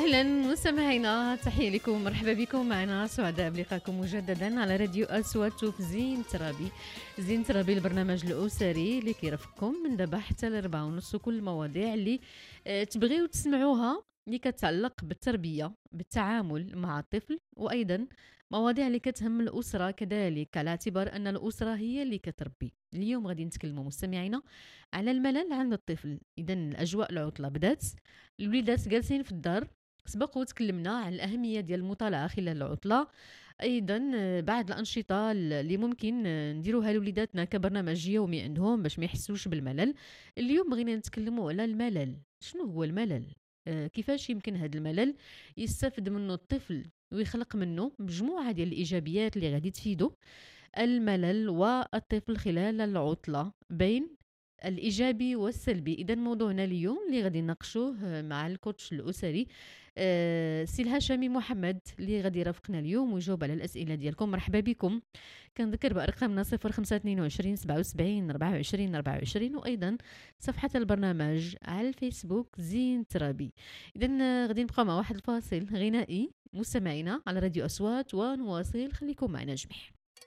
أهلا مستمعينا، تحية لكم، مرحبا بكم معنا، سعداء بلقاكم مجددا على راديو أصوات في زين ترابي. زين ترابي البرنامج الأسري اللي كيرافقكم من دابا حتى ل4:30، كل المواضيع اللي تبغيو تسمعوها اللي كتعلق بالتربية بالتعامل مع الطفل، وأيضا مواضيع اللي كتهم الأسرة كذلك، على اعتبار أن الأسرة هي اللي كتربي. اليوم غادي نتكلموا مستمعينا على الملل عند الطفل. إذا الأجواء العطلة بدات، الوليدات جالسين في الدار، سبق وتكلمنا عن الأهمية ديال المطالعة خلال العطلة. أيضا بعض الأنشطة اللي ممكن نديروها لوليداتنا كبرنامج يومي عندهم باش ما يحسوش بالملل. اليوم بغينا نتكلموا على الملل. شنو هو الملل؟ كيفاش يمكن هذا الملل يستفد منه الطفل ويخلق منه مجموعة ديال الإيجابيات اللي غادي تفيدو الملل والطفل خلال العطلة بين الإيجابي والسلبي. إذا موضوعنا اليوم اللي غادي نناقشوه مع الكوتش الأسري سي الهاشمي محمد اللي غادي يرافقنا اليوم ويجاوب على الأسئلة ديالكم. مرحبا بكم. كنذكر بأرقامنا 0522 77 24 24، وأيضا صفحة البرنامج على الفيسبوك زين ترابي. إذا غادي نبقى مع واحد الفاصل غنائي مستمعينا على راديو أصوات ونواصل، خليكم معنا جميع.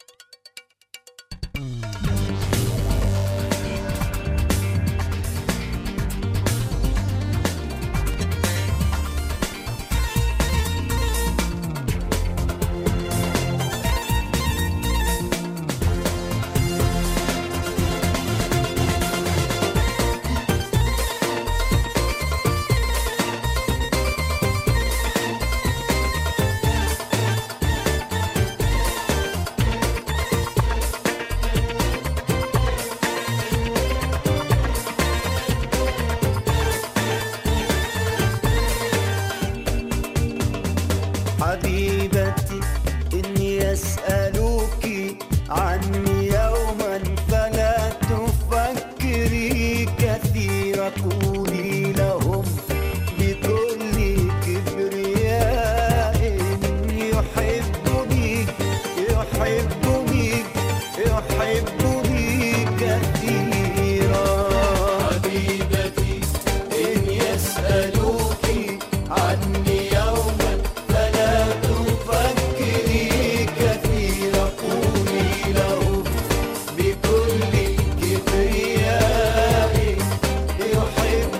حبيبتي إني أسألك عني يوما فلا تفكري كثير، قولي لهم بكل كبرياء يحبني يحبني يحبني كثيرا. حبيبتي إن يسألوك عني يوما فلا تفكري كثيرا، قولي له بكل كبرياء يحبني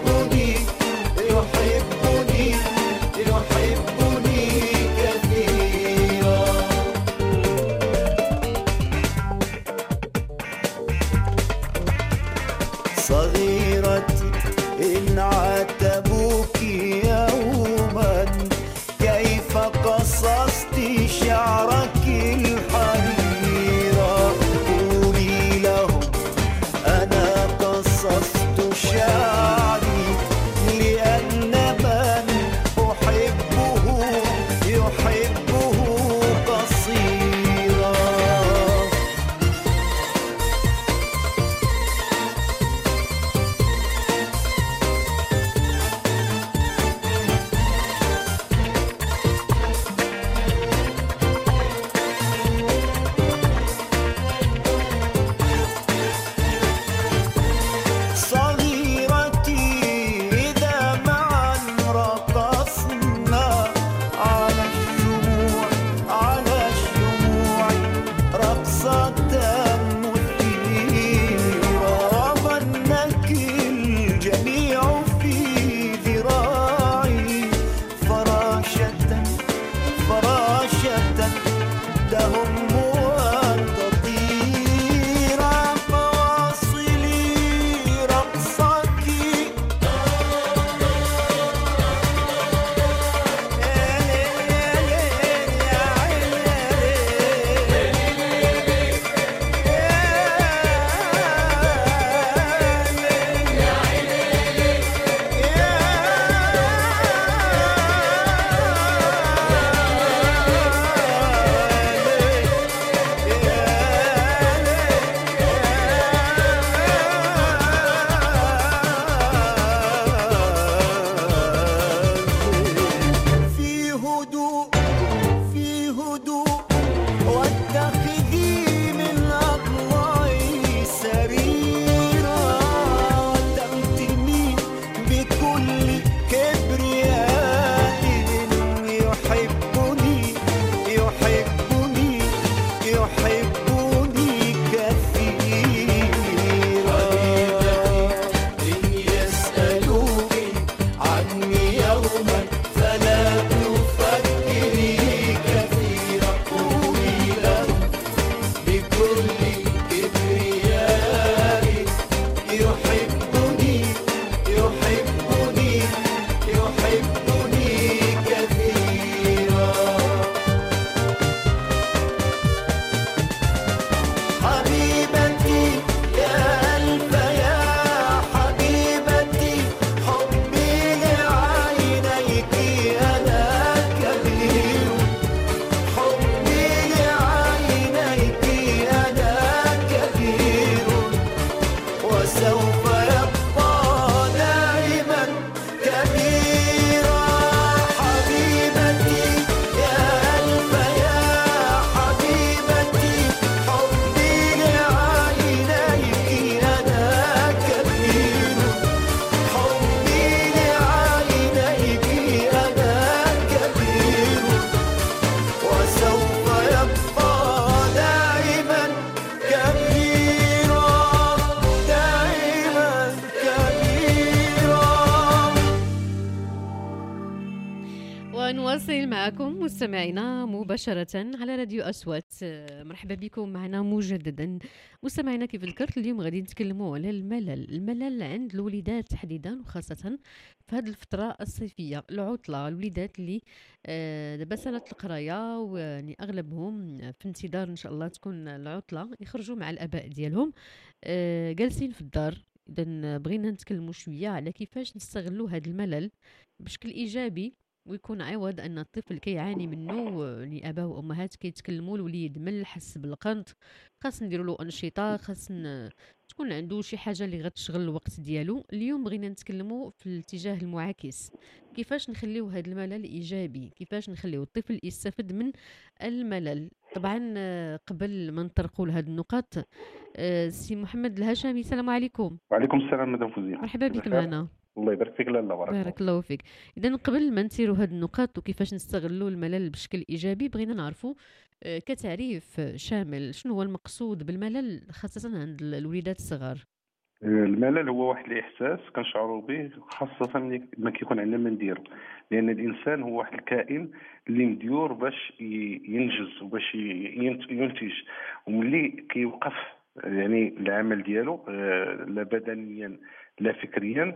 ونواصل معكم مستمعينا مباشرة على راديو أصوات. مرحبا بكم معنا مجددا مستمعينا. كيف ذكرت اليوم غادي نتكلموا على الملل عند الوليدات تحديدا، وخاصة في هذه الفترة الصيفية، العطلة. الوليدات اللي دابا سالت القراية، ويعني أغلبهم في انتظار إن شاء الله تكون العطلة يخرجوا مع الآباء ديالهم، جالسين في الدار. إذا بغينا نتكلموا شوية على كيفاش نستغلوا هذا الملل بشكل إيجابي، ويكون عوض ان الطفل كيعاني منه. الاباء وامهات كيتكلموا الوليد مل حس بالقنط، خاص نديروا له انشطه، خاص تكون عنده شي حاجه اللي غتشغل الوقت ديالو. اليوم بغينا نتكلموا في الاتجاه المعاكس، كيفاش نخليو هذا الملل ايجابي، كيفاش نخليو الطفل يستفد من الملل. طبعا قبل ما نطرقوا لهذه النقاط، سي محمد الهاشمي، السلام عليكم. وعليكم السلام مدام فوزية. مرحبا بك بخير؟ معنا. الله يبارك فيك. لا بارك الله. بارك الله فيك. إذا قبل ما نسيروا هاد النقاط وكيفاش نستغلوا الملل بشكل إيجابي، بغينا نعرفوا كتعريف شامل شنو هو المقصود بالملل خاصة عند الوليدات الصغار. الملل هو واحد الاحساس كنشعروا به خاصه ملي ما كيكون عندنا ما نديرو، لان الانسان هو واحد الكائن اللي مديور باش ينجز وباش ينتج، وملي كيوقف يعني العمل ديالو لا بدنيا لا فكريا،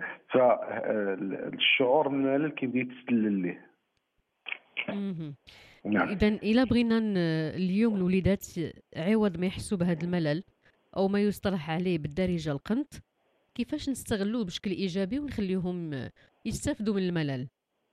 فالشعور بالملل كيبدا يتسلل ليه. مهم. نعم. إذا إلا بغينا اليوم الوليدات عوض ما يحسوا بهذا الملل أو ما يصطلح عليه بالدارجة القنط، كيفاش نستغلوه بشكل إيجابي ونخليهم يستافدوا من الملل؟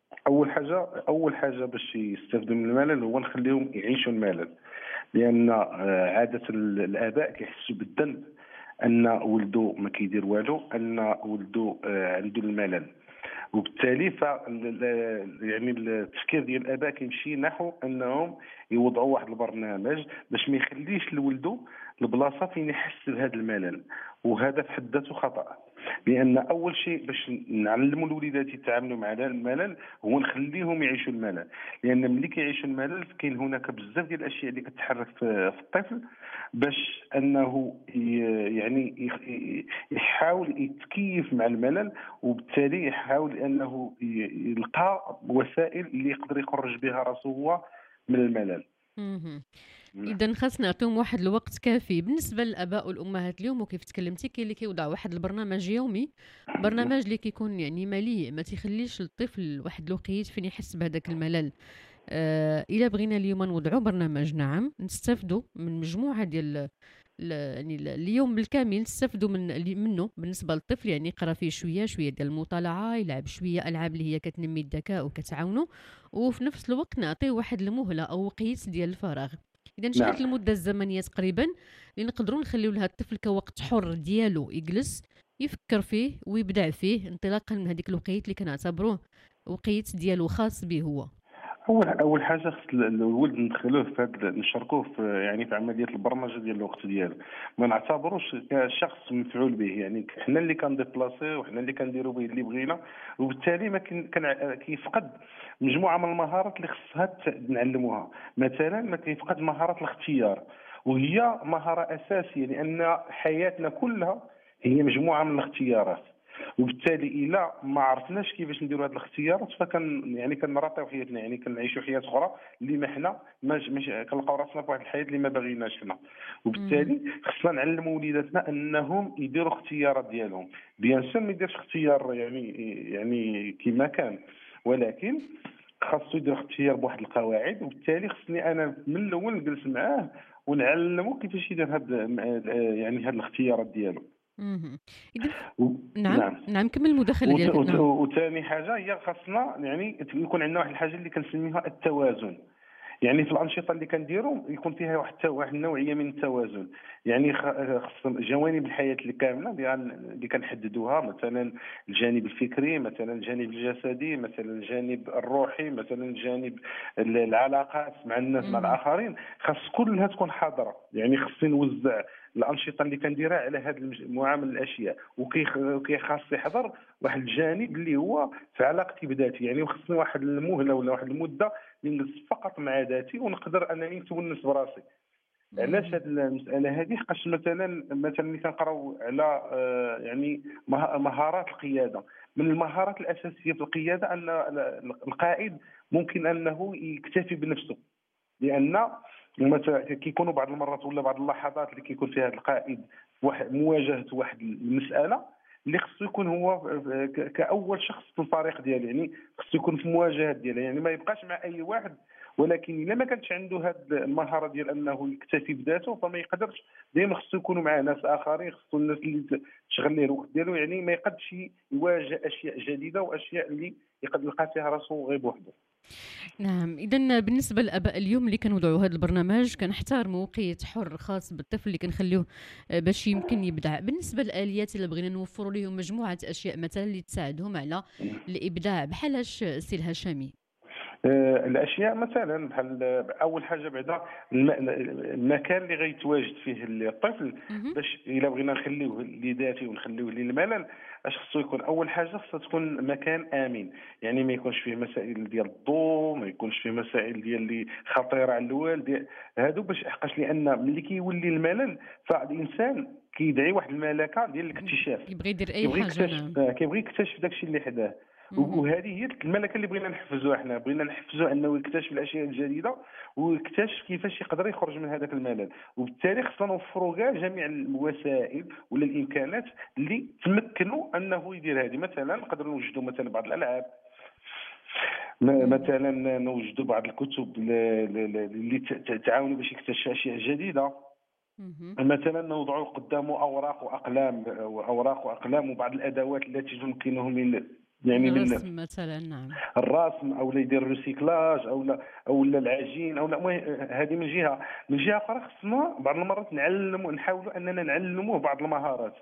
اول حاجه باش يستافدوا من الملل هو نخليهم يعيشوا الملل، لان عاده الاباء كيحسوا بالذنب ان ولده ما كيدير والو، ان ولده عنده الملل، وبالتالي يعني التفكير ديال الاباء كيمشي نحو انهم يوضعوا واحد البرنامج باش ما يخليش لولده البلاصه فين يحس بهذا الملل، وهذا في حد ذاته خطا. لان اول شيء باش نعلموا الوليدات يتعاملوا مع الملل هو نخليهم يعيشوا الملل، لان ملي كيعيشوا الملل كاين هناك بزاف ديال الاشياء اللي كتحرك في الطفل باش انه يعني يحاول يتكيف مع الملل، وبالتالي يحاول انه يلقى وسائل اللي يقدر يخرج بها راسه هو من الملل. اذا خاصنا نعطيهم واحد الوقت كافي. بالنسبه للاباء والامهات اليوم، وكيف تكلمتي، كاين اللي كيوضع واحد البرنامج يومي، برنامج اللي كيكون يعني مليء، ما تيخليش الطفل واحد الوقيت فين يحس بهذاك الملل. الا بغينا اليوم نوضعوا برنامج، نعم، نستافدوا من مجموعه ديال يعني اليوم بالكامل نستافدوا منه. بالنسبه للطفل يعني يقرا فيه شويه ديال المطالعه، يلعب شويه العاب اللي هي كتنمي الذكاء وكتعاونه، وفي نفس الوقت نعطيه واحد المهله او وقيت ديال الفراغ. اذا شحال نعم. المده الزمنيه تقريبا اللي نقدروا نخليو لها الطفل كوقت حر ديالو يجلس يفكر فيه ويبدع فيه، انطلاقا من هذيك الوقيت اللي كنعتبروه وقيت ديالو خاص به هو؟ اول حاجه خص الولد ندخلوه في هذا، نشاركوه في يعني في عمليه البرمجه ديال الوقت ديالو، ما نعتبروش كشخص مفعول به، يعني حنا اللي كنديبلاسيه وحنا اللي كنديروا به اللي بغينا، وبالتالي ما كيفقد مجموعه من المهارات اللي خصها نعلموها. مثلا ما كيفقد مهاره الاختيار، وهي مهاره اساسيه، لان حياتنا كلها هي مجموعه من الاختيارات، وبالتالي الا ما عرفناش كيفاش نديروا هذه الاختيارات فكان يعني كنراطيو حياتنا، يعني كنعيشوا حياه اخرى اللي ما حنا مش كنلقاو راسنا في واحد الحياه اللي ما باغيناش حنا. وبالتالي خصنا نعلموا وليداتنا انهم يديروا اختيارات ديالهم. بيان سور ما يديرش اختيار يعني كما كان، ولكن خاصو يدير اختيار بواحد القواعد، وبالتالي خصني انا من الاول نجلس معاه ونعلمه كيفاش يدير هاد الاختيارات ديالو. نعم كمل المداخله ديالك. وثاني حاجه هي خاصنا يعني يكون عندنا واحد الحاجه اللي كنسميها التوازن، يعني في الانشطه اللي كنديروا يكون فيها واحد النوعيه من التوازن، يعني خص جوانب الحياه اللي كامله اللي كنحددوها، مثلا الجانب الفكري، مثلا الجانب الجسدي، مثلا الجانب الروحي، مثلا الجانب العلاقات مع الناس مع الاخرين، خاص كلها تكون حاضره. يعني خصني نوزع الانشطه اللي كنديرها على هذه المجموعه من الاشياء، خاص يحضر واحد الجانب اللي هو في علاقتي بذاتي، يعني خصني واحد المهله ولا واحد المده اللي نجلس فقط مع ذاتي ونقدر انني نتونس براسي. علاش هذه المساله هذه؟ حقاش مثلا اللي كنقراو على يعني مهارات القياده. من المهارات الاساسيه في القياده ان القائد ممكن انه يكتفي بنفسه، لان مثلا كيكونوا بعض المرات ولا بعض اللحظات اللي كيكون فيها القائد مواجهه واحد المساله اللي خصو يكون هو كاول شخص في الفريق ديالو، يعني خصو يكون في مواجهه ديالو، يعني ما يبقاش مع اي واحد. ولكن الا ما كانش عنده هذه المهاره ديال انه يكتفي بذاته فما يقدرش. دائما خصو يكونوا معاه ناس اخرين، خصو الناس اللي تشغل ليه الوقت ديالو، يعني ما يقدش يواجه اشياء جديده واشياء اللي يقدر يلقى فيها راسو غير بوحده. نعم، إذا بالنسبة للآباء اليوم اللي كنوضعوا هذا البرنامج كنحترموا وقيت حر خاص بالطفل اللي كنخليوه باش يمكن يبدع. بالنسبة للآليات اللي بغينا نوفروا لهم مجموعة أشياء مثلا اللي تساعدهم على الإبداع، بحالاش سي الهشامي؟ الاشياء مثلا بحال اول حاجه بعدا المكان اللي غيتواجد فيه الطفل، مهم. باش الا بغينا نخليوه لذاته ونخليوه للملل، اش خصو يكون؟ اول حاجه خصها تكون مكان امن، يعني ما يكونش فيه مسائل ديال الضوء، ما يكونش فيه مسائل ديال اللي خطيره على الوالد هادو، باش حقاش لان ملي كيولي الملل فالانسان كيدعي واحد الملكه ديال الاكتشاف، يبغي يدير أي حاجة. نعم. كيبغي يكتشف داكشي اللي حداه. مهم. وهذه هي الملكه اللي بغينا نحفزوها. حنا بغينا نحفزوه انه يكتشف الاشياء الجديده ويكتشف كيفاش يقدر يخرج من هذاك الملل. وبالتالي خصنا نوفروا كاع جميع الوسائل ولا الامكانات اللي تمكنوا انه يدير هذه. مثلا نقدروا نوجدوا مثلا بعض الالعاب، مثلا نوجدوا بعض الكتب اللي تعاونوا باش يكتشف اشياء جديده. مهم. مثلا نوضعوا قدامه اوراق واقلام وبعض الادوات التي تمكنه من يعني من الرسم مثلا. نعم. الرسم، او يدير ريسيكلاج، او العجين، او هذه من جهه. من جهه اخرى خصنا بعض المرات نحاولوا اننا نعلموه بعض المهارات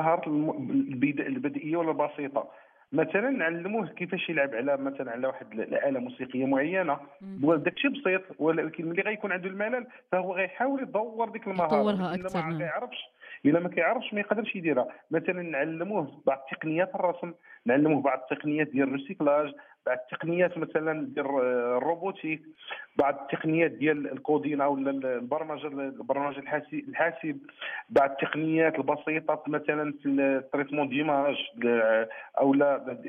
البدئيه ولا البسيطه. مثلا نعلموه كيفاش يلعب على مثلا على واحد الاله موسيقيه معينه، مهم. داك الشيء بسيط. ولكن ملي غيكون عنده الملل فهو غيحاول يطور ديك المهاره، يطورها ولكن أكثر. نعم. الا ما كيعرفش ما يقدرش يديرها. مثلا نعلموه بعض تقنيات الرسم، نعلموه بعض التقنيات ديال الريسيكلاج، بعض التقنيات مثلا ديال الروبوتيك، بعض التقنيات ديال الكودينا ولا البرمجه الحاسب، بعض التقنيات البسيطه مثلا في التريتمون ديماج، او لا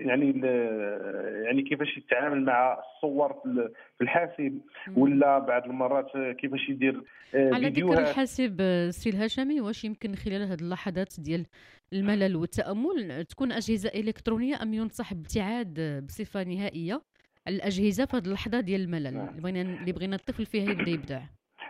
يعني كيفاش يتعامل مع الصور في الحاسب، ولا بعض المرات كيفاش يدير على ذكر فيديوهات. الحاسب، سي الهشامي، واش يمكن خلال هذه اللحظات ديال الملل والتأمل تكون أجهزة إلكترونية، أم ينصح بابتعاد بصفة نهائية الأجهزة في هذه اللحظة ديال الملل اللي بغينا الطفل فيها يبدأ يبدع؟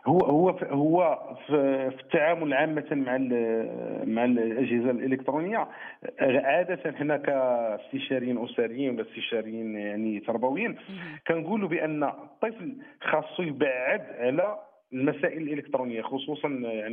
هو في التعامل عامة مع الأجهزة الإلكترونية، عادة حنا كاستشاريين أسريين ولا استشاريين يعني تربويين مهم. كنقولوا بأن الطفل خاصو يبعد على المسائل الإلكترونية، خصوصا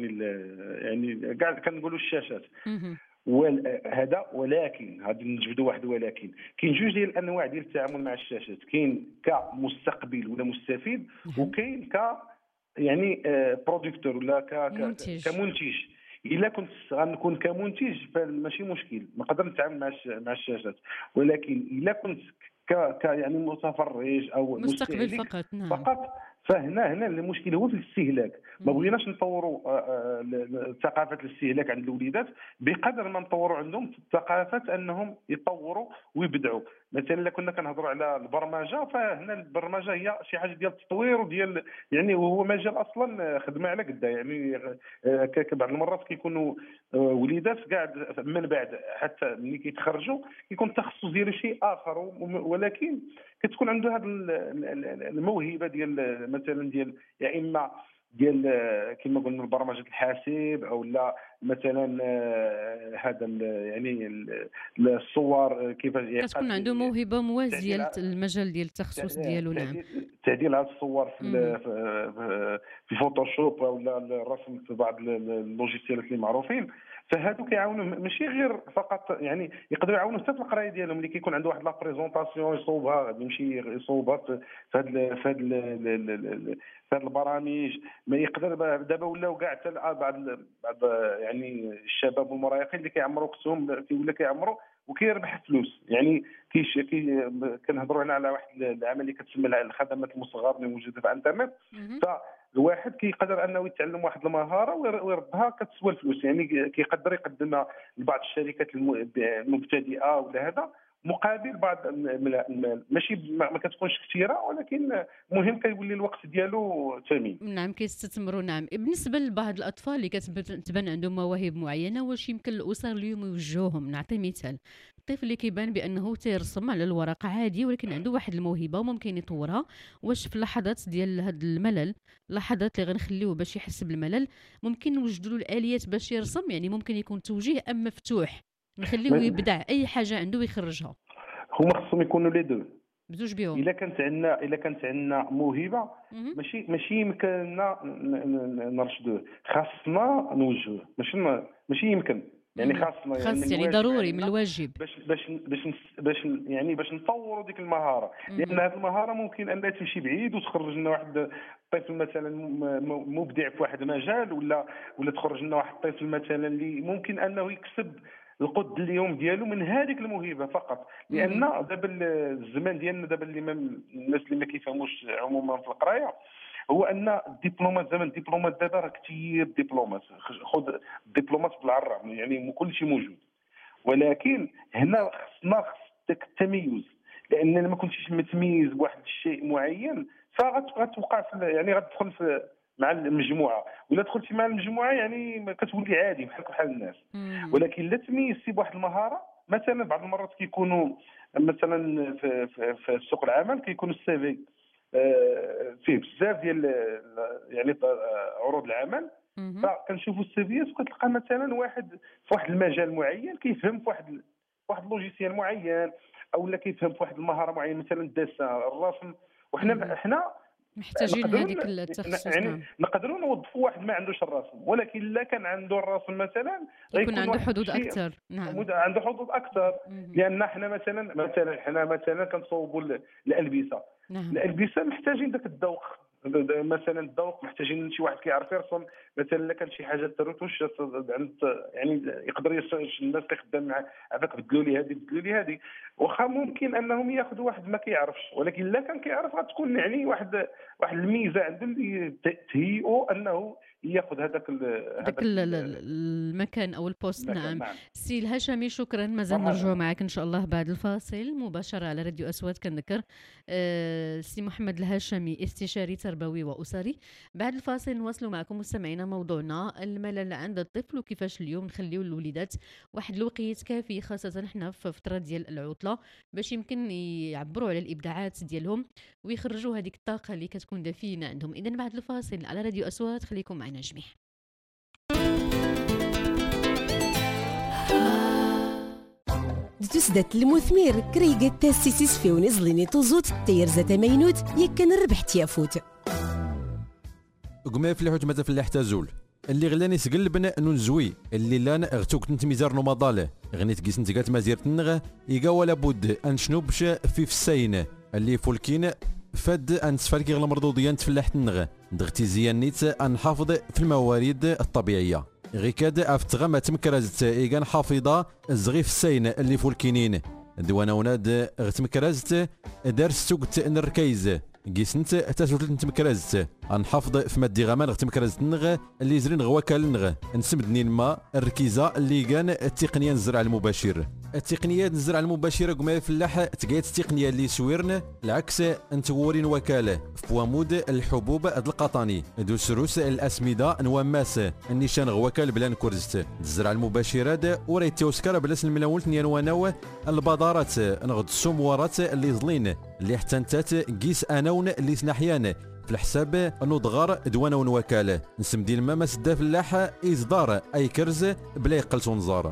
يعني كاع كنقولوا الشاشات. مهم. هذا ولكن هذا نجبدوا واحد، ولكن كاين جوج ديال الانواع ديال التعامل مع الشاشات. كاين كمستقبل ولا مستفيد، نعم. وكاين يعني بروديكتور ولا منتج. كمنتج. الا كنت غنكون كمنتج فماشي مشكل، نقدر نتعامل مع الشاشات. ولكن الا كنت يعني متفرج او مستقبل مستهلك فقط. نعم. فقط، فهنا المشكل هو في الاستهلاك. ما مهم. بغيناش نطوروا ثقافه الاستهلاك عند الوليدات بقدر ما نطوروا عندهم ثقافه انهم يطوروا ويبدعوا. مثلا الا كنا كنهضروا على البرمجه، فهنا البرمجه هي شي حاجه ديال التطوير وديال يعني، وهو مجال اصلا خدمه على قدها يعني. بعض المرات كيكونوا وليدات كاع من بعد حتى ملي كيتخرجوا كيكون التخصص ديالو شيء اخر، ولكن كتكون عنده هذه الموهبه ديال مثلا ديال يا اما ديال كما قلنا برمجه الحاسب، او لا مثلا هذا يعني الصور كيفاش كتكون عنده موهبة موازية للمجال ديال التخصص ديالو. نعم. تعديل هذه الصور مهم. في الفوتوشوب، او الرسم في بعض اللوجيسيالات اللي معروفين. فهادو كيعاونوا ماشي غير فقط، يعني يقدروا يعاونوا حتى في القرايه ديالهم. ملي كيكون عنده واحد لا بريزونطاسيون يصوبها، غادي يمشي يصوبها في هاد البرامج. ما يقدر دابا ولاو كاع حتى بعض يعني الشباب والمراهقين اللي كيعمروا وقتهم ولا كيعمروا وكيربح فلوس. يعني كنهضروا هنا على واحد العمليه كتسمى الخدمات المصغره اللي موجوده في الانترنت. مهم. الواحد كيقدر انه يتعلم واحد المهاره ويردها كتسوى الفلوس، يعني كيقدر يقدمها لبعض الشركات المبتدئه ولا هذا مقابل بعض المال، ماشي ما كتكونش كثيره، ولكن مهم كيولي الوقت ديالو ثمين. نعم كيستثمروا. نعم بالنسبه لبعض الاطفال اللي كتبان عندهم مواهب معينه، واش يمكن الاسر اليوم يوجهوهم؟ نعطي مثال، الطفل اللي كيبان بانه تيرسم على الورق عادي ولكن عنده واحد الموهبه وممكن يطورها، واش في اللحظات ديال هذا الملل، اللحظات اللي غنخليوه باش يحس بالملل، ممكن نوجدوا له الاليات باش يرسم؟ يعني ممكن يكون توجيه ام مفتوح نخليوه يبدع اي حاجه عنده ويخرجها؟ هما خصهم يكونوا لي دو بزوج بيهم. الا كانت عندنا موهبه ماشي يمكننا نرشدوه، خاصنا نوجهوه، ماشي يمكن، يعني خاص يعني ضروري من الواجب باش نطوروا ديك المهاره، لان هذه المهاره ممكن انها تمشي بعيد وتخرج لنا واحد الطفل مثلا مبدع في واحد المجال، ولا تخرج لنا واحد الطفل مثلا اللي ممكن انه يكسب القد اليوم ديالو من هذيك الموهبه فقط. لان دابا الزمان ديالنا دابا اللي الناس اللي ما كيفهموش عموما في القرايه، هو ان الدبلومات زمان الدبلومات دابا راه كثير دبلومات، خذ الدبلومات بالعرض يعني كل شيء موجود، ولكن هنا خصنا داك التميز، لان ما كنتيش متميز بواحد الشيء معين فغتوقع يعني غتدخل مع المجموعه، ولا دخلتي مع المجموعه يعني كتولي عادي بحال الناس. ولكن لا تميزتي بواحد المهاره، مثلا بعض المرات كيكونوا مثلا في سوق العمل كيكونوا السي في فيه بزاف ديال يعني عروض العمل، فكنشوفوا السي فيات وكتلقى مثلا واحد في واحد المجال معين كيفهم في واحد اللوجيسيال معين، او لا كيفهم في واحد المهاره معينه مثلا الدسه الرسم، وحنا محتاجين هذيك التخصص. يعني نقدروا نوظفوا واحد ما عندوش الرسم، ولكن الا كان عنده الرسم مثلا يكون عنده حدود اكثر. نعم عنده حدود اكثر، لان حنا مثلا كنصوبوا الالبسه. نعم. الالبسه محتاجين ذاك الذوق، مثلا الذوق محتاجين شي واحد كيعرف يرسم، مثلا الا كان شي حاجه التروتوش يعني يقدر الناس اللي خدام معاه هذاك بدلوا لي هذه واخا ممكن انهم ياخذوا واحد ما كيعرفش، ولكن الا كان كيعرف غتكون يعني واحد الميزه عنده اللي تهيئه انه ياخذ هذاك المكان او البوست. نعم سي الهاشمي شكرا، مازال نرجعوا معك ان شاء الله بعد الفاصل مباشره على راديو أصوات. كنذكر سي محمد الهاشمي استشاري تربوي واسري. بعد الفاصل نواصلوا معكم مستمعينا موضوعنا الملل عند الطفل، وكيفاش اليوم نخليو الوليدات واحد الوقت كافي، خاصه احنا في فتره ديال العطله، باش يمكن يعبروا على الابداعات ديالهم ويخرجوا هذيك الطاقه اللي كتكون دفينه عندهم. اذا بعد الفاصل على راديو أصوات، خليكم معنا جميع. تسدت المثمير كريقة تاسيسيس في ونزليني توزوت تير زات مينوت يكن الربح تيافوت قمي في الحوت ماذا في الاحتازول اللي غلاني سقلبنا ننزوي اللي لانا اغتوك نت ميزار نوماضاله غنيت كيس نتقات مازير تنغ يقا ولا بد انشنوبش في السين اللي فولكين فد ان سفالكي المردوديان تفلاح تنغ دغتي زيانيت انحافظ في الموارد الطبيعيه غيكاد افتغا ما تمكرزت ايغان حافظه الزغي في السين اللي فولكينين دوانا وناد غتمكرزت دارس سوقت نركيز قيسنت تاسوت نتمكرزت انحافظ في مادي غمان غتمكرزت نغ اللي زرين غواكال نغ نسمدني الماء الركيزه اللي كان التقنيه الزرع المباشر التقنيه الزرع المباشر قما فلاح تقيت التقنيه اللي سويرن العكس انتورين وكاله في بوامود الحبوب القطني دو سروس الاسمده نواماس النيشان غواكال بلان كورزت الزرع المباشر وريت توسكر بلاس الملاولت نيانواناو البادارات نغد السموارات اللي زلين اللي حتى نتات قيس اناون اللي سنحيان في الحساب نضغار دوانا ونوكاله نسمدي الماء ما سدا فلاح إصدار أي كرز بلا يقلت ونزار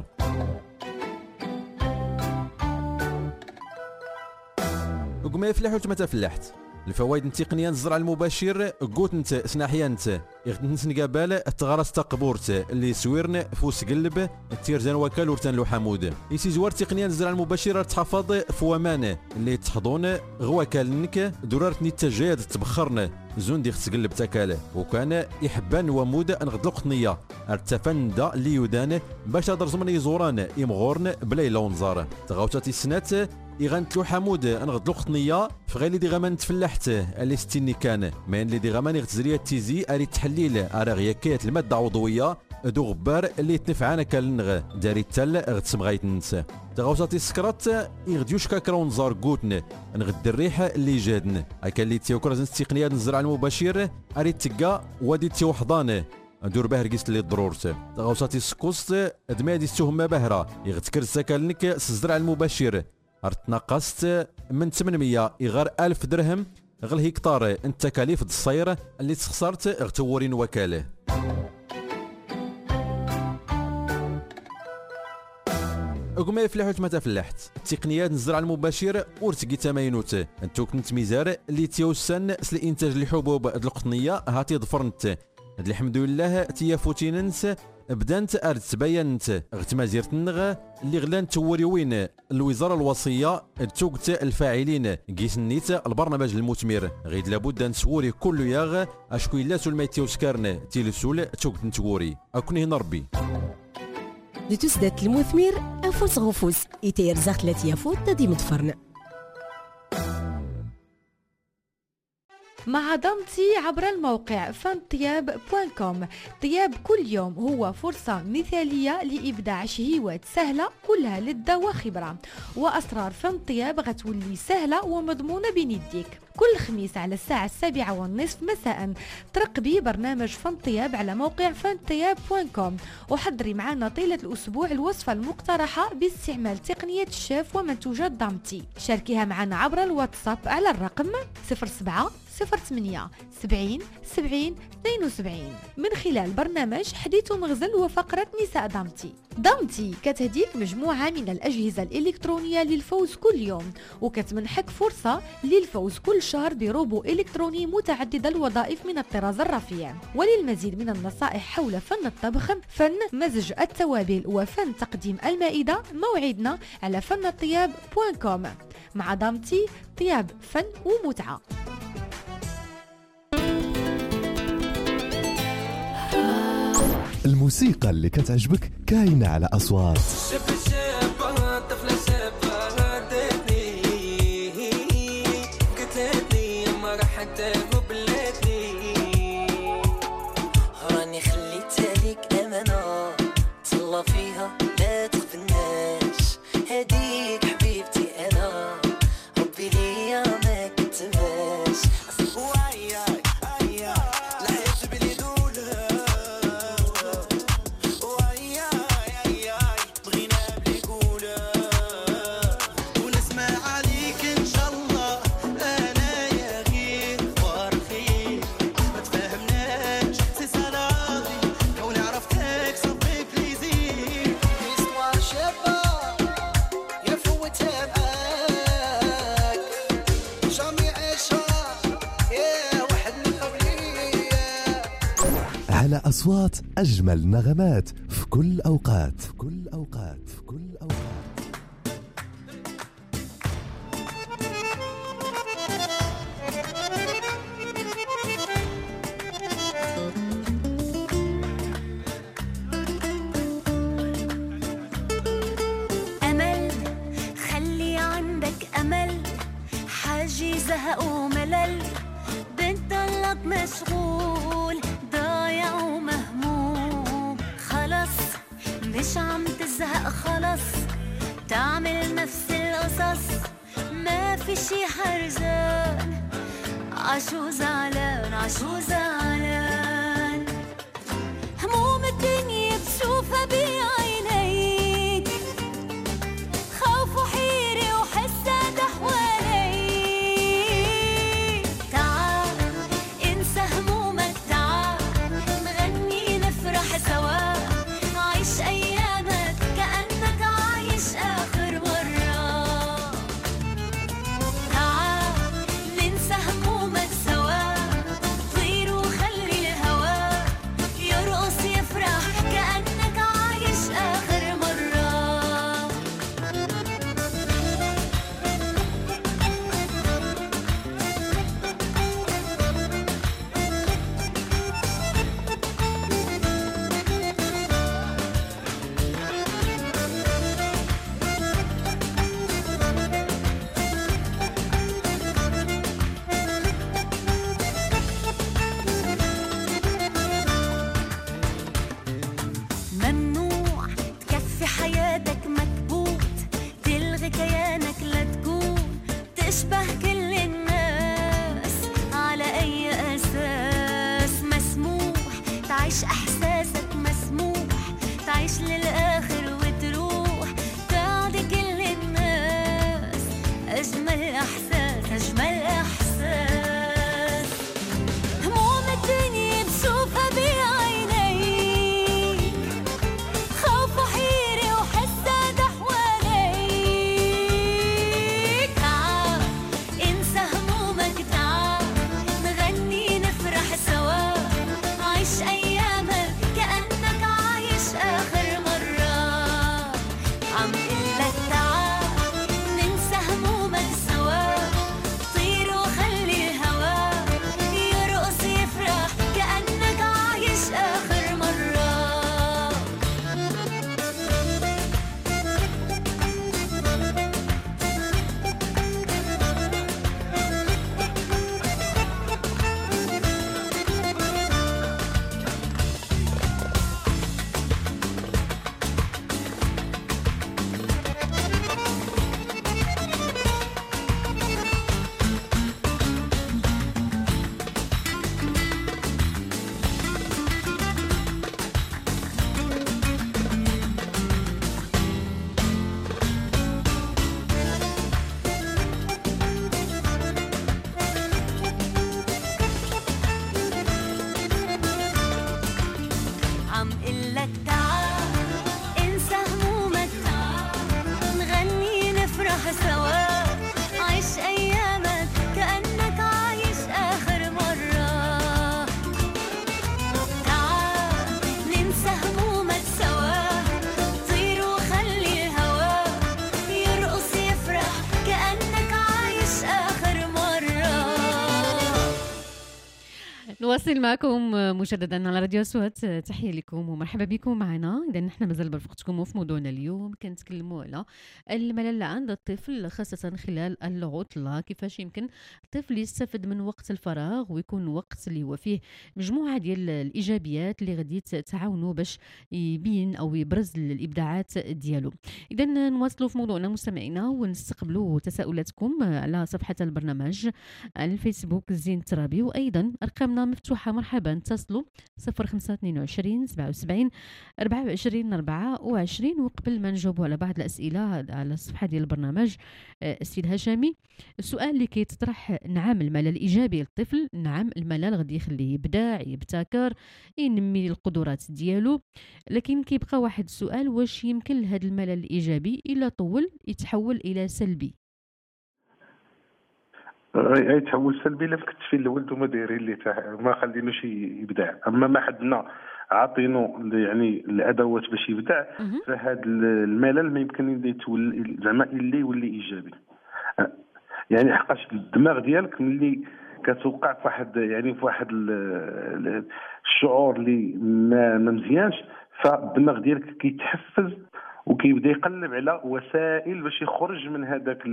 وقما يفلح وتمتا فلاحت الفوائد التقنيه الزرع المباشر قوت انت سناحيانت يغتنت نقابل التغرس تقبورت اللي سويرن فوس قلب التيرزان وكال ورتان لو حمود يسي زوار تقنيه الزرع المباشر تحفظ فوامان اللي تحضون غواكالنك دورارت نتجايد تبخرن زون دي تقلب تكاله وكان يحبان ومود انغد القطنيه ارتفن دا اللي يودان باش هضر زمن يزوران يمغورن بلا يلا ونزار تغاوتات السنات يغنتلو حمود نغدلو قطنيه فغالي دي غمان تفلحت اللي ستيني كان ما اللي دي غمان يغتزريا تيزي اري تحليل ارغ يكيت الماده عضويه دو غبار اللي تنفعنا كالنغ داري التل غتسم غايتنس تغوصاتي السكرات يغديوش كاكراون زار قوتن نغد الريح اللي جادن هكا اللي تيوكرز التقنيه نزرع المباشر اري تيكا ودي تيوحضان ندور به رقيست اللي ضرورت تغوصاتي السكوست دمادي ستهم باهره يغتكر السكالنك الزرع المباشر ارتنقصت من 800 إغار 1000 درهم غل هكتار التكاليف الصير اللي تخسرت اغتورين وكاله أقوم يفلحوت ما تفلحت التقنيات الزرع المباشر ورتقي تماينوت انتو كنت ميزار اللي تيوسن سل انتاج الحبوب القطنيه هاتي ضفرنت الحمد لله تيافوتيننس بدانت ارد تبينت غتمازيرت النغ اللي غلان توريوين الوزاره الوصيه توقت الفاعلين قيس النيت البرنامج المثمر غيد لابد ان تسوري كل ياغ اشكو الا سول ما تيوسكارن تيلسول توقت نتوري اكون هنا ربي لتسدات المثمر أفوس غفوس إتير زاخلة يافوت تدي متفرن مع ضمتي عبر الموقع fantiab.com. طياب كل يوم هو فرصة مثالية لإبداع شهيوات سهلة كلها لذة وخبرة، وأسرار فانطياب غتولي سهلة ومضمونة بين يديك. كل خميس على الساعة 7:30 مساء ترقبي برنامج فانطياب على موقع fantiab.com، وحضري معنا طيلة الأسبوع الوصفة المقترحة باستعمال تقنية الشيف ومنتوجات ضمتي. شاركيها معنا عبر الواتساب على الرقم 07 08 70 70 72 من خلال برنامج حديث مغزل وفقرة نساء ضمتي. ضمتي كتهديك مجموعة من الأجهزة الإلكترونية للفوز كل يوم، وكتمنحك فرصة للفوز كل شهر بروبو إلكتروني متعدد الوظائف من الطراز الرفيع. وللمزيد من النصائح حول فن الطبخ، فن مزج التوابل وفن تقديم المائدة، موعدنا على fantiab.com. مع ضمتي طياب فن ومتعة. الموسيقى اللي كتعجبك كاينة على أصوات. راني خليتها ليك أمانة تهلا فيها ما تخفناش، هديك حبيبتي أنا ربي ليا ما كتباش. على أصوات أجمل نغمات في كل أوقات، في كل أوقات، في كل أوقات. أمل، خلي عندك أمل، حاجي زهق وملل، بنطلق مشغول ضايع ومهموم، خلص مش عم تزهق خلص، تعمل نفس القصص، ما في شي حرزان، عشو زعلان عشو زعلان، هموم الدنيا بشوفها بعينيك، خوف وحيرة وحسد حواليك، تعال انسى همومك، تعال نغني نفرح سوا، عيش ايامك كأنك عايش اخر مرة، تعال ننسى همومك سوا، طير وخلي الهوا يرقص يفرح كأنك عايش اخر تشبه كل الناس، على أي أساس مسموح تعيش إحساسك، مسموح تعيش للآخر وتروح تعطي كل الناس أجمل إحساس، أجمل إحساس. هموم الدنيا بشوفها بعينيك، خوف وحيرة وحسد حواليك. تعال انسى همومك، تعال نغني نفرح سوا، عيش أيامك كأنك عايش آخر مرة. عم قلك تعال ننسى همومك سوا، طير وخلي الهوا يرقص يفرح كأنك عايش آخر مرة. عم قلك تعال انسى همومك، تعال نغني نفرح سوا، عيش أيامك كأنك عايش آخر مرة. تعال ننسى همومك سوا، طير وخلي الهوا يرقص يفرح كأنك عايش آخر مرة. نواصل معكم مجددا على راديو أصوات. تحية لكم ومرحبا بكم معنا. إذا نحن مازال برفقتكم وفي موضوعنا اليوم كنتكلموا على الملل عند الطفل، خاصة خلال العطلة. كيفاش يمكن الطفل يستفد من وقت الفراغ ويكون وقت اللي هو فيه مجموعة ديال الإيجابيات اللي غادي تعاونوا باش يبين أو يبرز الإبداعات ديالو. إذا نواصلوا في موضوعنا مستمعينا ونستقبلوا تساؤلاتكم على صفحة البرنامج على الفيسبوك زين الترابي، وأيضا أرقامنا مفتوحة. مرحبا، اتصلوا 0522 77 24 24. وقبل ما نجاوبوا على بعض الأسئلة على الصفحة ديال البرنامج، السيد هشامي، السؤال اللي كيتطرح: نعم الملل إيجابي للطفل، نعم الملل غادي يخليه يبدع، يبتكر، ينمي القدرات ديالو، لكن كيبقى واحد السؤال: واش يمكن لهذا الملل الإيجابي إلا طول يتحول إلى سلبي؟ يتحول سلبي الا فكت فيه الولد وما دايرين ليه ما خلينوش يبدع. اما ما حدنا عاطينو يعني الادوات باش يبدع، فهاد الملل ما يمكن اللي يتولي زعما اللي يولي ايجابي. يعني حقاش الدماغ ديالك ملي كتوقع في واحد يعني في واحد الشعور اللي ما مزيانش، فالدماغ ديالك كيتحفز وكيبدا يقلب على وسائل باش يخرج من هذاك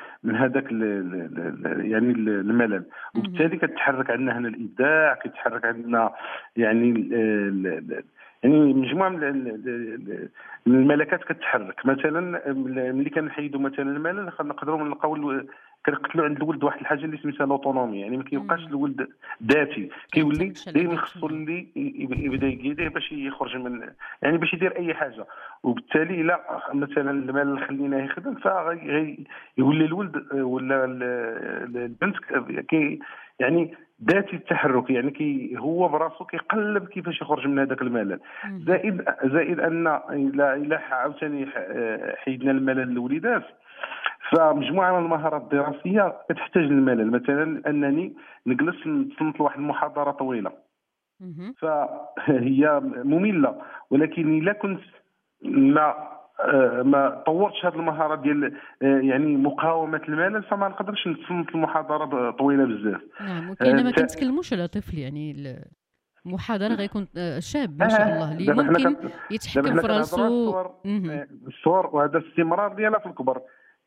يعني الملل، وبالتالي كتحرك عندنا هنا الابداع، كيتحرك عندنا يعني يعني مجموعه من الملكات كتحرك. مثلا ملي كنحيدوا مثلا الملل نقدروا نلقاو كنقتلوا عند الولد واحد الحاجه اللي سميتها لوطونومي، يعني ما كيبقاش الولد ذاتي، كيولي دايما خصو اللي يبدا يقيده باش يخرج من يعني باش يدير اي حاجه. وبالتالي الا مثلا الملل خليناه يخدم فيولي الولد ولا البنت يعني ذاتي التحرك، يعني هو براسو كيقلب كيفاش يخرج من هذاك الملل. زائد ان الا عاوتاني حيدنا الملل للوليدات، فمجموعه من المهارات الدراسيه كتحتاج الملل. مثلا انني نجلس نصنت لواحد المحاضره طويله، فهي ممله، ولكن الا كنت ما طورتش هذه المهارات ديال يعني مقاومه الملل، فما نقدرش نصنت المحاضره طويله بزاف. نعم، وكاين ما كنتكلموش على طفل، يعني المحاضره غيكون شاب ما شاء الله اللي ممكن يتحكم في راسو الصور، وهذا الاستمرار ديالها في الكبر.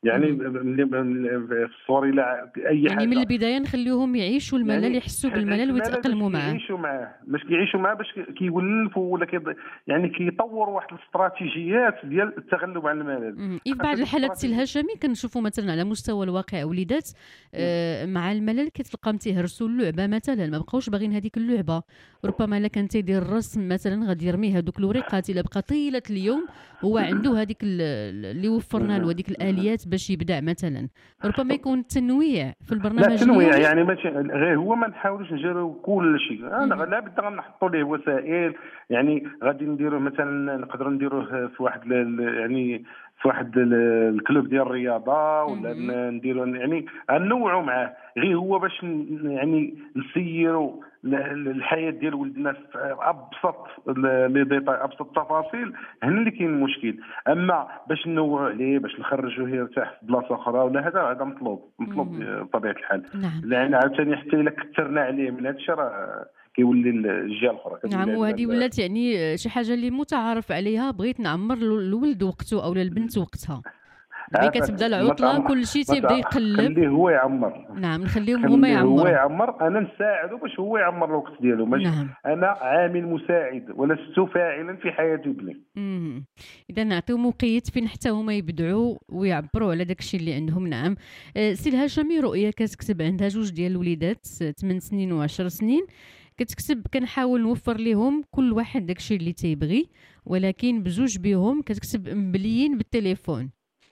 يعني في الصوري لا اي يعني حاجه من البدايه نخليوهم يعيشوا الملل، يعني يحسوا بالملل ويتاقلموا باش معاه. يعيشوا معاه باش كيولفوا ولا يعني كيطوروا واحد الاستراتيجيات ديال التغلب على الملل. في بعض الحالات سي الهشامي كنشوفوا مثلا على مستوى الواقع وليدات مع الملل كتلقاهم تيهرسوا اللعبه مثلا، ما بقاوش باغيين هذيك اللعبه، ربما الا كان تيدير الرسم مثلا غادي يرمي هذوك الوريقات الا بقى طيله اليوم هو عنده هذيك اللي وفرنا له هذيك الاليات باش يبدع مثلا. ربما يكون التنويع في البرنامج لا تنويع اليومي. يعني ماشي غير هو ما نحاولوش نجرو كل شيء، انا لا بد غنحطوا ليه وسائل، يعني غادي نديروه مثلا نقدروا نديروه في واحد يعني في واحد الكلوب ديال الرياضه ولا نديروا يعني ننوعوا معاه، غير هو باش يعني نسيروا الحياه ديال ولدنا في ابسط لي ديتاي ابسط التفاصيل، هنا اللي كاين المشكل. اما باش ننوعوا عليه باش نخرجوه يرتاح في بلاصه اخرى ولا هذا مطلوب بطبيعه الحال. نعم. لان عاوتاني حتى الا كثرنا عليه من هذا الشيء راه كيولي الجهه الاخرى. نعم، وهذه ولات يعني شي حاجه اللي متعارف عليها، بغيت نعمر الولد وقته او البنت وقتها، ملي كتبدا العطله كل شيء تيبدا يقلب. خليه هو يعمر. نعم، نخليهم هما يعمروا. هو يعمر، انا نساعده باش هو يعمر الوقت ديالو، ماشي نعم. انا عامل مساعد ولست فاعلا في حياه ابني. اذا نعطيو موقيت فين حتى هما يبدعوا ويعبروا على داك الشيء اللي عندهم. نعم. سي الهشامي، رؤيه كتكتب عندها جوج ديال الوليدات 8 سنين و10 سنين، كتكتب كنحاول نوفر لهم كل واحد داك الشيء اللي تيبغي، ولكن بزوج بهم كتكتب مبليين بالتليفون.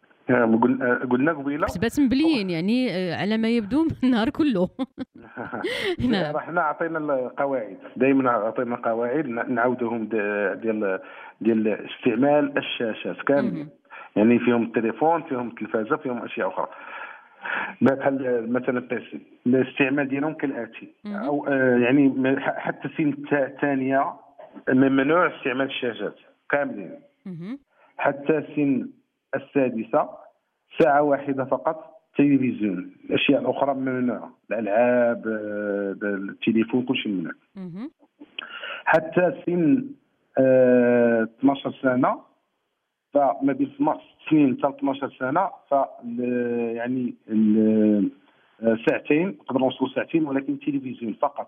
قلنا قبيله كتبات مبليين يعني على ما يبدو النهار كله. نعم. حنا عطينا القواعد، دائما عطينا قواعد نعاودوهم ديال استعمال الشاشات كامل، يعني فيهم التليفون، فيهم التلفازه، فيهم اشياء اخرى بحال مثلا البيسي. الاستعمال ديالهم كالاتي، او يعني حتى السن الثانيه ممنوع استعمال الشاشات كاملين، حتى السن السادسة ساعة واحدة فقط تلفزيون، الأشياء الأخرى ممنوعة، الألعاب، التليفون، كل شيء ممنوع. حتى سن 12 سنة، فما بين 6 سنين حتى 12 سنة يعني ساعتين، نقدر نوصلوا ساعتين ولكن تلفزيون فقط.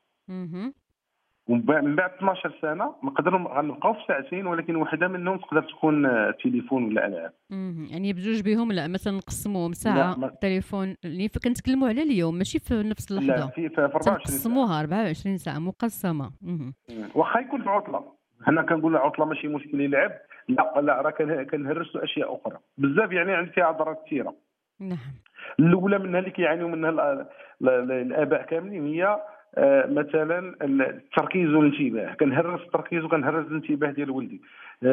ومن بعد 12 سنه نقدروا غنبقاو في ساعتين ولكن وحده منهم تقدر تكون تليفون ولا العاب. يعني بجوج بهم لا مثلا نقسموهم ساعه تليفون اللي كنتكلموا على اليوم ماشي في نفس اللحظه، لا في 24 نقسموها 24 ساعه مقسمه. واخا يكون في عطله، حنا كنقول عطله ماشي مشكل يلعب، لا راه كنهرسوا اشياء اخرى بزاف، يعني عندي فيها اضرار كثيره. نعم. الاولى منها اللي كيعانيوا منها الاباء كاملين هي مثلا التركيز والانتباه، كنهرس التركيز وكنهرس الانتباه ديال ولدي.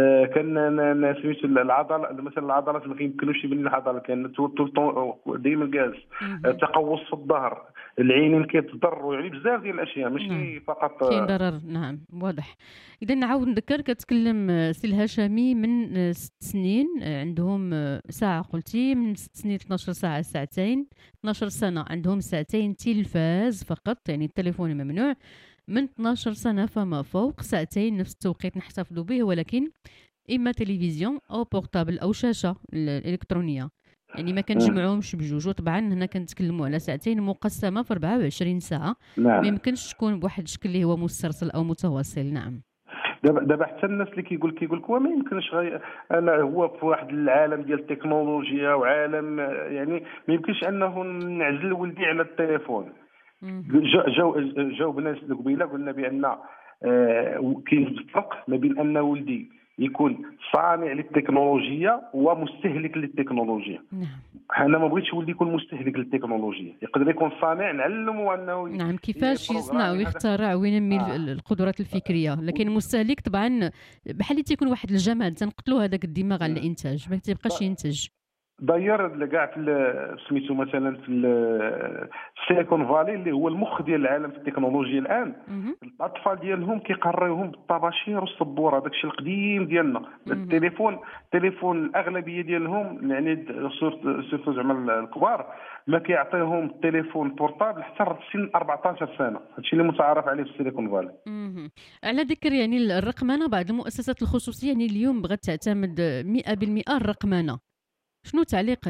كان سميتو العضله، مثلا العضلات ما كيمكنوش يبني العضله، كان ديما جالس، تقوس في الظهر، العينين كيتضروا، يعني بزاف ديال الاشياء ماشي فقط كاين ضرر. نعم واضح. اذا نعاود نذكر، كتكلم سي الهشامي من 6 سنين عندهم ساعه، قلتي من 6 سنين 12 ساعه ساعتين، 12 سنه عندهم ساعتين تلفاز فقط، يعني التليفون ممنوع، من 12 سنه فما فوق ساعتين نفس التوقيت نحتفظ به، ولكن اما تلفزيون او بورتابل او شاشه الالكترونيه، يعني ما كنجمعوهمش بجوج. وطبعا هنا كنتكلموا على ساعتين مقسمه في 24 ساعه. نعم. ما يمكنش تكون بواحد الشكل اللي هو مسترسل او متواصل. نعم. دابا حتى الناس اللي كيقول لك هو ما يمكنش انا هو في واحد العالم ديال التكنولوجيا وعالم، يعني ما يمكنش انه نعزل ولدي على التليفون. جاوبنا قبيله قلنا بان كاين الفرق ما بين ان ولدي يكون صانع للتكنولوجيا ومستهلك للتكنولوجيا. انا ما بغيتش ولدي يكون مستهلك للتكنولوجيا، يقدر يكون صانع نعلمه انه نعم كيفاش يصنع ويخترع وينمي القدرات الفكريه، لكن المستهلك طبعا بحال اللي تيكون واحد الجماد تنقتلوا هذاك الدماغ على الانتاج، ما تيبقاش ينتج. داير كاع في سميتو مثلا في السيليكون فالي اللي هو المخ ديال العالم في التكنولوجيا الان، الاطفال ديالهم كيقريوهم بالطباشير والسبوره، داكشي القديم ديالنا. التليفون الاغلبيه ديالهم يعني سورتو زعما الكبار ما كيعطيهم التليفون بورطابل حتى سن 14 سنه، هادشي اللي متعارف عليه في السيليكون فالي. على ذكر يعني الرقمنه، بعض المؤسسات الخصوصيه يعني اليوم بغات تعتمد 100% الرقمنه، شنو تعليقك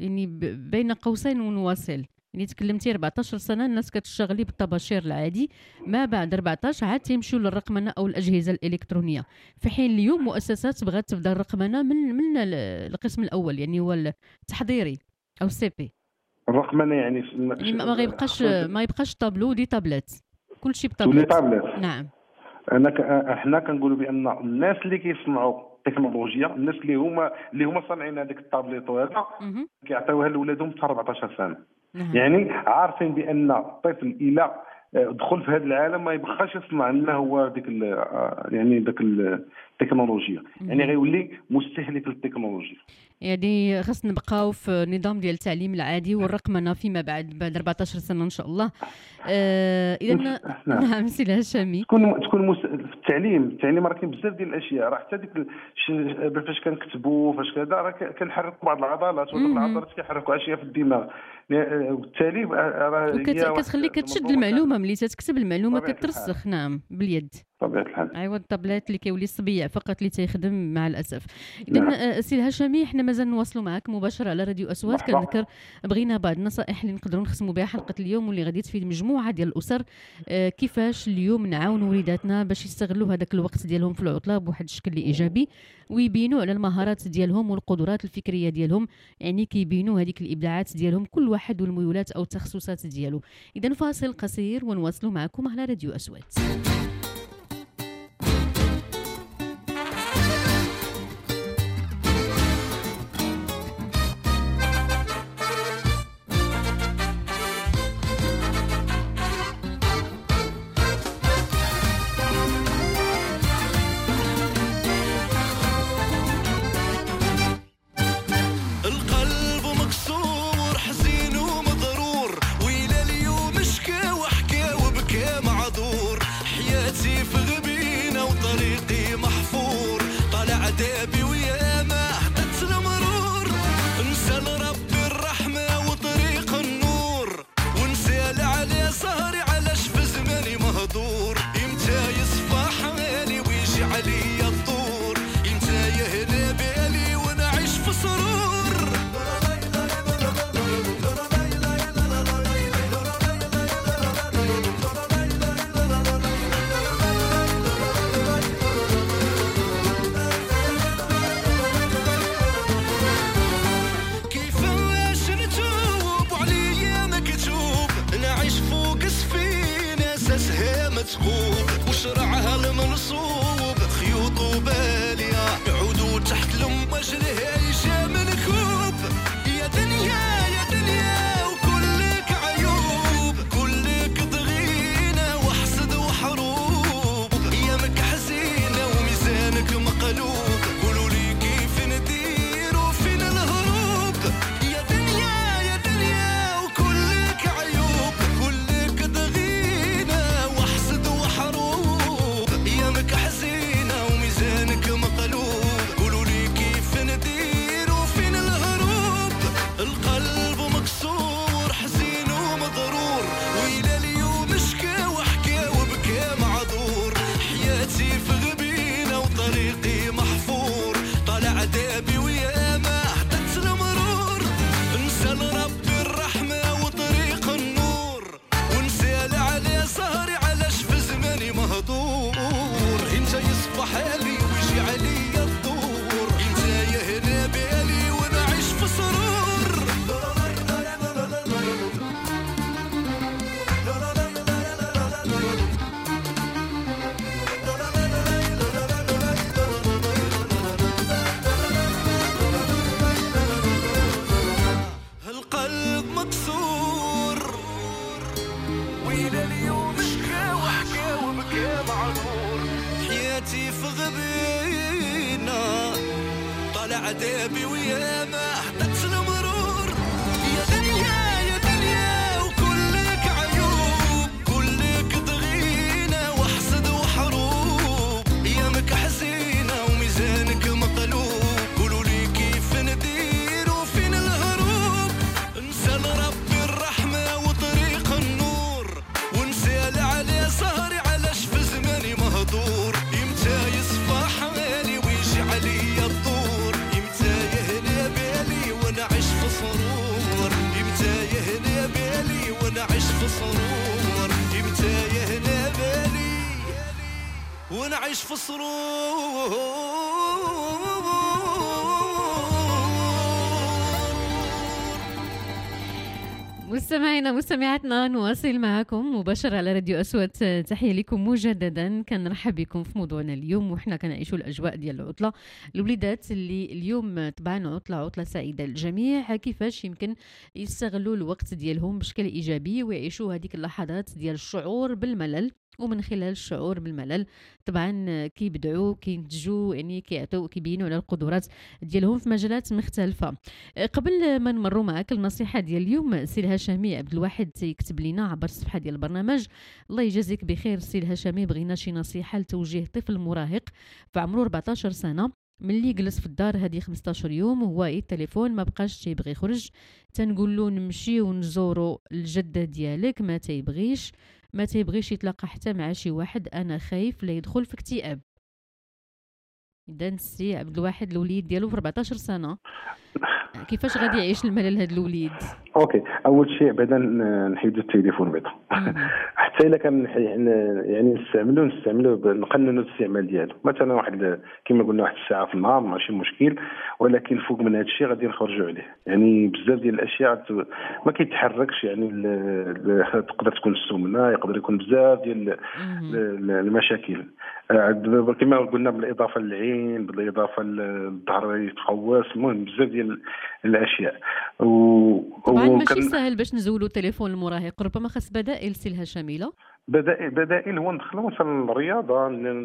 يعني بين قوسين ونواصل. يعني تكلمتي 14 سنه الناس كتشتغلي بالطباشير العادي، ما بعد 14 عاد تيمشيو للرقمنه او الاجهزه الالكترونيه، في حين اليوم مؤسسات بغات تبدا الرقمنه من القسم الاول، يعني هو التحضيري او السي بي. الرقمنه يعني ما يبقاش طابلو دي تابلت، كلشي تولي بطابلت. تابلت. نعم. احنا كنقولوا بان الناس اللي كيصنعوا التكنولوجيا، الناس اللي هما صانعين هذيك التابليت وهذا كيعطيوها لولادهم حتى 14 سنه. يعني عارفين بان الطفل الى دخل في هذا العالم ما يبقاش يصنع لنا هو ديك يعني ديك التكنولوجيا، يعني غيولي مستهلك للتكنولوجيا. يعني خاص نبقاو في النظام ديال التعليم العادي والرقمنه فيما بعد 14 سنه ان شاء الله. اذا نعم سي الهشامي تكون في التعليم راه كاين بزاف ديال الاشياء، راه حتى ديك فاش كنكتبوا فاش كذا راه كنحركوا بعض العضلات، وهاد العضلات كيحركوا اشياء في الدماغ، وبالتالي راه كتخليك تشد المعلومه ملي تكتب المعلومه كترسخ. نعم باليد طبيعه الحال. ايوا الطابلات اللي كيولي الصبيع فقط اللي تيخدم مع الاسف. اذا سي الهشامي احنا مازال نواصلوا معك مباشره على راديو اصوات. كنذكر بغينا بعض النصائح اللي نقدروا نخصموا بها حلقه اليوم واللي غادي تفيد مجموعه ديال الاسر، كيفاش اليوم نعاونوا وليداتنا باش يستغلوا هذاك الوقت ديالهم في العطله بواحد الشكل ايجابي، ويبينوا على المهارات ديالهم والقدرات الفكريه ديالهم، يعني كيبينوا هذيك الابداعات ديالهم كل واحد والميولات او التخصصات ديالو. اذا فاصل قصير ونواصلوا معكم على راديو اصوات. وشرعها المنصوب خيوط بالية عودوا تحت وجهه يجا منكوب. يا دنيا يا دنيا وكلك عيوب، كلك ضغينة وحسد وحروب، ايامك حزينة وميزانك مقلوب، قولوا لي كيف ندير وفين الهروب. يا دنيا يا دنيا وكلك عيوب، كلك ضغينة وحسد وحروب، ايامك حزينة وميزانك مقلوب، قولوا لي كيف ندير وفين الهروب. القلب مكسور حزين ومضرور، وإلى اليوم شكا وحكا وبكى معذور، حياتي في غبينة وطريقي محفور، طالع دابي وياما هدت المرور، نسال ربي الرحمة وطريق النور، ونسال على سهري علاش في زماني مهدور. انت يصبح حالي ويجي عليا الدور، انت يا هنا بالي ونعيش في سرور. القلب مكسور، وإلى اليوم شكا وحكا وبكى معذور، حياتي في غبينة طالع دابي وياما هدت المرور. يا دنيا يا دنيا وكلك عيوب، كلك ضغينة وحسد وحروب، ايامك حزينة وميزانك مقلوب، قولوا لي كيف ندير وفين الهروب. نسال ربي الرحمة وطريق النور، ونسال على سهري علاش في زماني مهدور، امتى يصفى حالي ويجي عليا الدور، امتى يهنا بالي سرور امتى يهنا بالي ونعيش في سرور. مستمعينا مستمعاتنا نواصل معكم مباشرة على راديو أصوات. تحية لكم مجددا، كنرحب بكم في موضوعنا اليوم، وحنا كنعيشوا الأجواء ديال العطلة. الوليدات اللي اليوم طبعا عطلة سعيدة للجميع، كيفاش يمكن يستغلوا الوقت ديالهم بشكل إيجابي ويعيشوا هذيك اللحظات ديال الشعور بالملل، ومن خلال الشعور بالملل طبعا كيبدعوا كينتجوا، يعني كيعطوا كيبينوا على القدرات ديالهم في مجالات مختلفه. قبل ما نمروا معك النصيحه ديال اليوم، سي الهاشمي عبد الواحد تيكتب لنا عبر الصفحه ديال البرنامج: الله يجازيك بخير سي الهاشمي، بغينا شي نصيحه لتوجيه طفل مراهق في عمره 14 سنه، ملي جلس في الدار هذه 15 يوم وهو التليفون ما بقاش تيبغي يخرج، تنقول له نمشي ونزورو الجده ديالك، ما تيبغيش يتلاقى حتى مع شي واحد، انا خايف لا يدخل في اكتئاب. اذا السي عبد الواحد الوليد ديالو في 14 سنه، كيفاش غادي يعيش الملل هذا الوليد؟ اوكي، اول شيء بعدا نحيدوا التليفون بعدا حتى الا كان يعني نستعملوا نقننوا الاستعمال ديالو. مثلا واحد كما قلنا واحد الساعه في النهار ماشي مشكل، ولكن فوق من هذا الشيء غادي نخرجوا عليه. يعني بزاف ديال الاشياء ما كيتحركش، يعني تقدر تكون السمنه، يقدر يكون بزاف ديال المشاكل كما قلنا، بالاضافه للعين، بالاضافه للظهر يتقوس، المهم بزاف ديال الاشياء. طبعا ماشي سهل باش نزولوا تليفون المراهق، ربما خاص بدائل سي الهاشمي. لا بدائل هو ندخلوا مثلا الرياضه،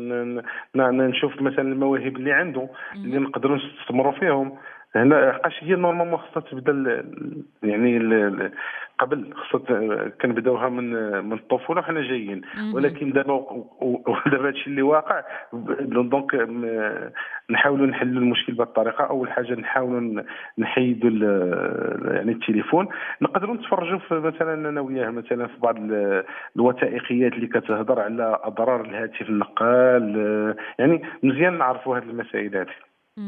نشوف مثلا المواهب اللي عنده اللي نقدروا نستثمروا فيهم. هنا حقاش هي نورمالمون خصها تبدا يعني قبل خصها كنبداوها من الطفوله وحنا جايين، ولكن دابا هادشي اللي واقع. دونك نحاولوا نحلوا المشكل بهذه الطريقه. اول حاجه نحاولوا نحيدوا يعني التليفون، نقدروا نتفرجوا في مثلا انا وياه مثلا في بعض الوثائقيات اللي كتهضر على اضرار الهاتف النقال، يعني مزيان نعرفوا هذه المسائل هذه.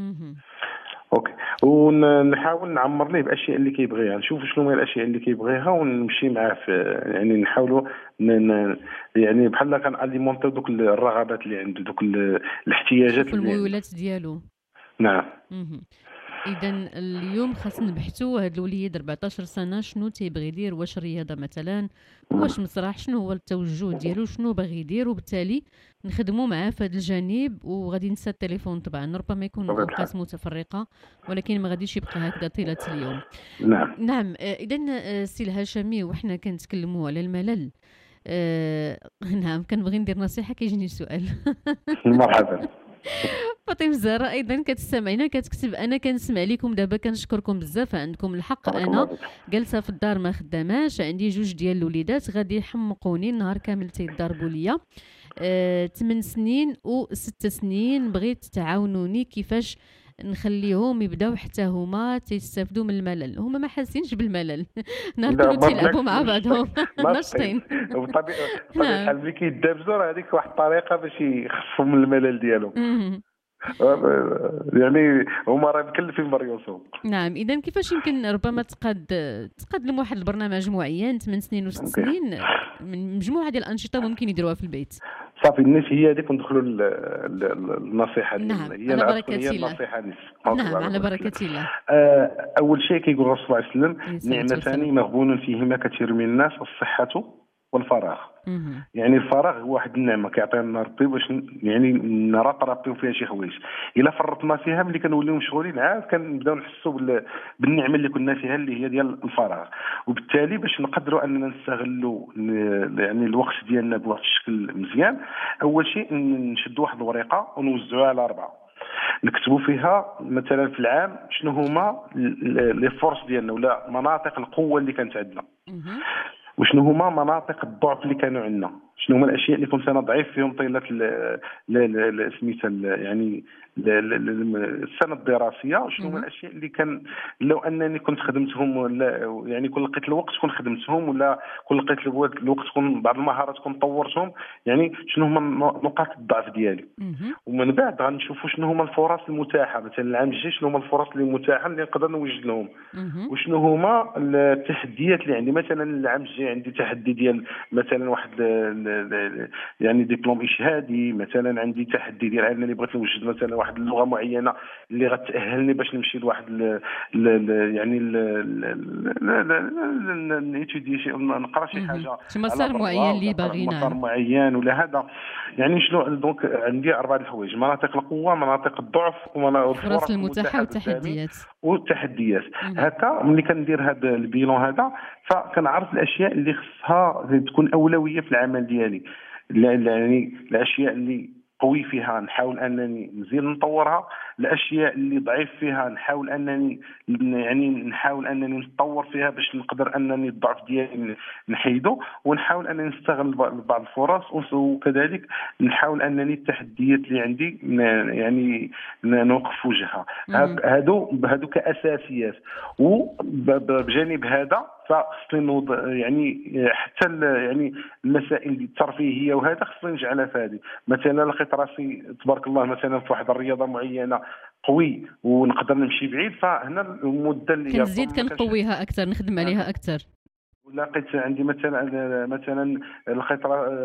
اوكي، ونحاول نعمر ليه باشياء اللي كيبغيها، نشوف شنو هي الاشياء اللي كيبغيها ونمشي معاه في، يعني نحاولوا يعني بحال كناليمونطيو دوك الرغبات اللي عنده، دوك الاحتياجات في الميولات ديالو. نعم. اذا اليوم خاص نبحثوا هذا الوليد 14 سنه شنو تيبغي يدير، واش رياضه مثلا، واش مسرح، شنو هو التوجه ديالو، شنو باغي يدير، وبالتالي نخدموا معاه في هذا الجانب. وغادي ننسى التليفون طبعا، ربما يكون اوقات متفرقه ولكن ما غاديش يبقى هكذا طيله اليوم. نعم. اذا سي الهاشمي، وحنا كنتكلموا على الملل، نعم كنبغي ندير نصيحه كيجيني سؤال. مرحبا. فاطمه الزهراء ايضا كتستمعينا، كتكتب: انا كنسمع لكم دابا، كنشكركم بزاف، عندكم الحق، انا جالسه في الدار ما خداماش، عندي 2 ديال الوليدات غادي يحمقوني النهار كامل تيضربوا ليا، 8 سنين و6 سنين، بغيت تعاونوني كيفاش نخليهم يبداو حتى هما تيستافدوا من الملل. هما ما حاسينش بالملل، نهار كله تيلعبوا مع بعضهم ناشطين. بطبيعه الحال ملي كيدابزوا هذيك واحد الطريقه باش يخفوا من الملل ديالهم. يعني هما راه مكلفين بريوسهم. نعم. اذا كيفاش يمكن ربما تقدم واحد البرنامج معين 8 سنين و6 سنين من مجموعه ديال الانشطه ممكن يديروها في البيت؟ صافي الناس هي هذيك، ندخلوا النصيحه ديالنا. نعم على بركه الله. نعم على بركه الله. اول شيء كيقول الرسول صلى الله عليه وسلم: نعمتان مغبون فيهما كثير من الناس، الصحه والفراغ. يعني الفراغ هو واحد النعمه كيعطينا ربي باش يعني نرطربيو فيها شي حوايج. الا فرطنا فيها ملي كنوليو مشغولين عاد كنبداو نحسوا بالنعمه اللي كنا فيها اللي هي ديال الفراغ. وبالتالي باش نقدروا اننا نستغلوا يعني الوقت ديالنا بواحد الشكل مزيان، اول شيء نشدوا واحد الورقه ونوزعوها على 4، نكتبوا فيها مثلا في العام شنو هما لي فورس ديالنا ولا مناطق القوه اللي كانت عندنا، وشنو هما مناطق الضعف اللي كانوا عندنا، شنو هما الاشياء اللي كنت انا ضعيف فيهم طيله سميتها يعني السنه الدراسيه، شنو هما الاشياء اللي كان لو انني كنت خدمتهم، ولا يعني كل لقيت الوقت كون خدمتهم، ولا كل لقيت الوقت كون بعض المهارات كون طورتهم، يعني شنو هما نقاط الضعف ديالي. ومن بعد غنشوفوا شنو هما الفرص المتاحه، مثلا العام الجاي شنو هما الفرص اللي متاحه اللي نقدر نوجد لهم، وشنو هما التحديات اللي عندي. مثلا العام الجاي عندي تحدي ديال مثلا واحد يعني دبلوم اشهادي، مثلا عندي تحدي ديال انني بغيت نوجد مثلا واحد اللغه معينه اللي غتاهلني باش نمشي لواحد يعني نيتودي شي نقرا شي حاجه شي مسار معين اللي باغينا، مسار معين ولا هذا. يعني شنو دونك عندي 4 الحوايج: مناطق القوه، مناطق الضعف، الفرص المتاحه والتحديات. هكا ملي كندير هذا البيلون هذا فكنعرف الاشياء اللي خصها تكون اولويه في العمل ديالي، يعني الاشياء اللي قوي فيها نحاول انني نزيد نطورها، الاشياء اللي ضعيف فيها نحاول انني نتطور فيها باش نقدر انني الضعف ديالي نحيده، ونحاول انني نستغل بعض الفرص، وكذلك نحاول انني التحديات اللي عندي يعني نوقف وجهها. هادو كاساسيات. وبجانب هذا فخصني يعني حتى يعني المسائل الترفيهيه وهذا خصني نجعلها في هذه. مثلا لقيت راسي تبارك الله مثلا في واحد الرياضه معينه قوي ونقدر نمشي بعيد، فهنا المده اللي كنزيد كنقويها اكثر، نخدم عليها اكثر. لقيت عندي مثلا لقيت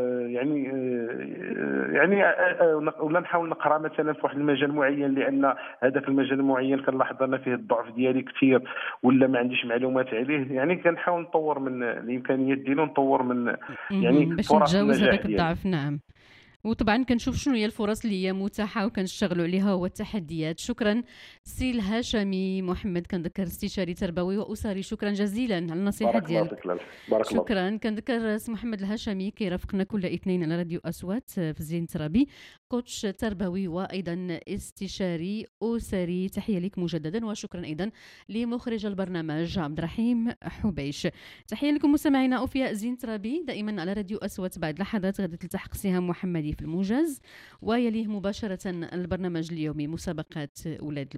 يعني ولا نحاول نقرا مثلا في واحد المجال معين، لان هذاك المجال المعين كنلاحظ ان فيه الضعف ديالي كثير ولا ما عنديش معلومات عليه، يعني كنحاول نطور من الامكانيات ديالي ونطور من يعني باش نتجاوز هذاك الضعف. نعم. وطبعا كنشوف شنو هي الفرص اللي هي متاحه وكنشتغلوا عليها والتحديات. شكرا سي الهاشمي محمد، كنذكر استشاري تربوي واسري، شكرا جزيلا على النصيحه ديالك. شكرا. كنذكر سي محمد الهاشمي كيرافقنا كل اثنين على راديو اصوات في زين ترابي، كوتش تربوي وايضا استشاري اسري. تحيه لك مجددا، وشكرا ايضا لمخرج البرنامج عبد الرحيم حبيش. تحيه لكم مستمعينا اوفياء زين ترابي دائما على راديو اصوات. بعد لحظات غادي تلتحق سهام محمدي في الموجز، ويليه مباشرة البرنامج اليومي مسابقات أولاد